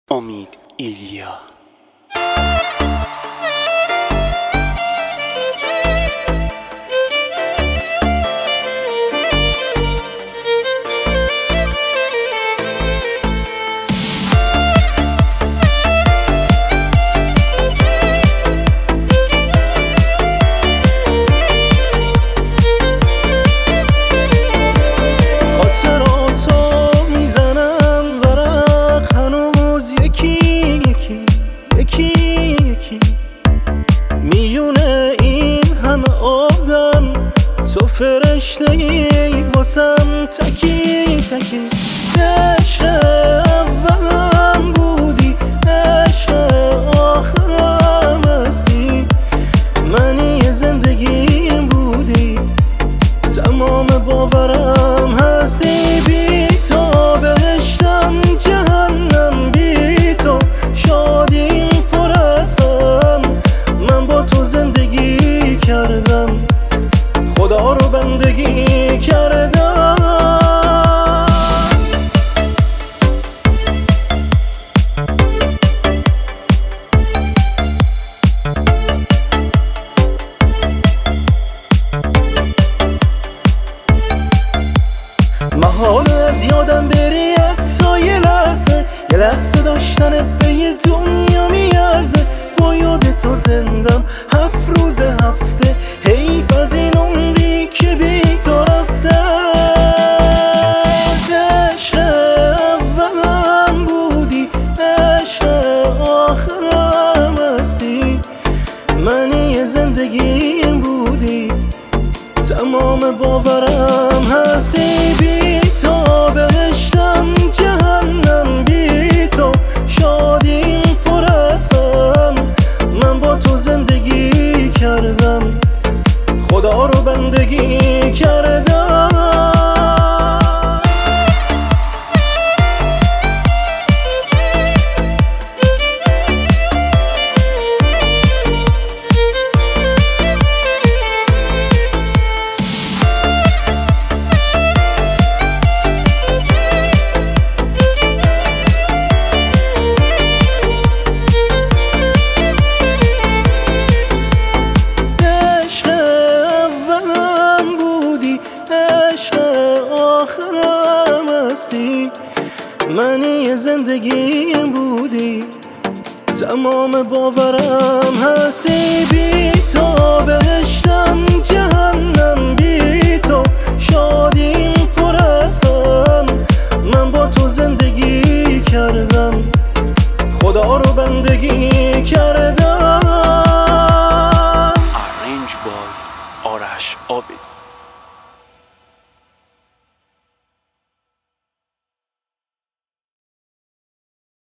امید ایلیا. میونه این همه آدم تو فرشته ای واسم تکی تکی. عشق اولم بودی، عشق آخرم هستی، منی زندگیم بودی، تمام باورم هستی. بی تو بهشتم جهنم، بی تو شادیم پر از غم. من با تو زندگی کردم، خدا رو بندگی کردم. محال از یادم بری حتی یه لحظه داشتنت به یه دنیا میارزه. با یاد تو زندم 7 روز هفته، حیف از این عمری که بی تو رفته. عشق اولم بودی، عشق آخرم هستی، منی زندگیم بودی، تمام باورم هستی. بی تو بهشتم جهنم، بی تو شادیم پر از غم. من با تو زندگی کردم، خدا رو بندگی کردم. آخرم هستی، منی زندگیم بودی، تمام باورم هستی. بی تو بهشتم جهنم، بی تو شادیم پر از غم. من با تو زندگی کردم، خدا رو بندگی کردم. آرنج بای آرش عابدی.